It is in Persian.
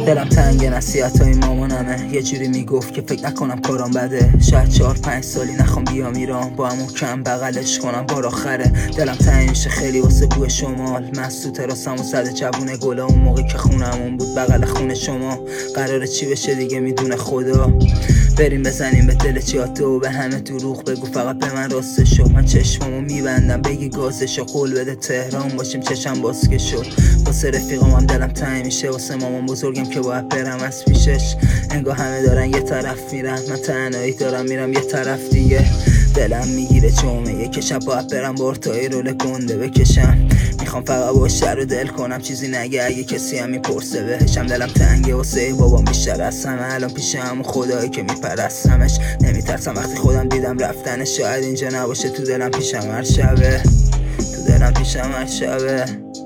دلم تنگ نصیحتای مامانمه، یه جوری میگفت که فکر نکنم کارام بده. شاید 4-5 سالی نخوام بیام ایران، با همون کم بغلش کنم بار آخره. دلم تنگ میشه خیلی واسه بوی شمال، من تو تراسمو زده جوونه گلا اون موقع که خونمون بود بغل خونه شما. قراره چی بشه دیگه میدونه خدا. بریم بزنیم به دل جاده و به همه دروغ بگو، فقط به من راستشو. من چشمامو میبندم بگی گازشو، قول بده تهران باشیم چشم بازکشو. واسه رفیقام هم دلم تنگ میشه، واسه مامان بزرگم که باید برم از پیشش. انگار همه دارن یه طرف میرن، من تنهایی دارم میرم یه طرف دیگه. دلم میگیره جمعه که شب باید برم بارتای رول گنده بکشم. میخوام فقط باشه رو دل کنم، چیزی نگه اگه کسی هم میپرسه بهشم. دلم تنگه واسه بابام بیشتر از همه، الان پیش همون خدایی که میپرستمش. نمیترسم وقتی خودم دیدم رفتنش، شاید اینجا نباشه تو دلم پیشم هر شبه، تو دلم پیشم هر شبه.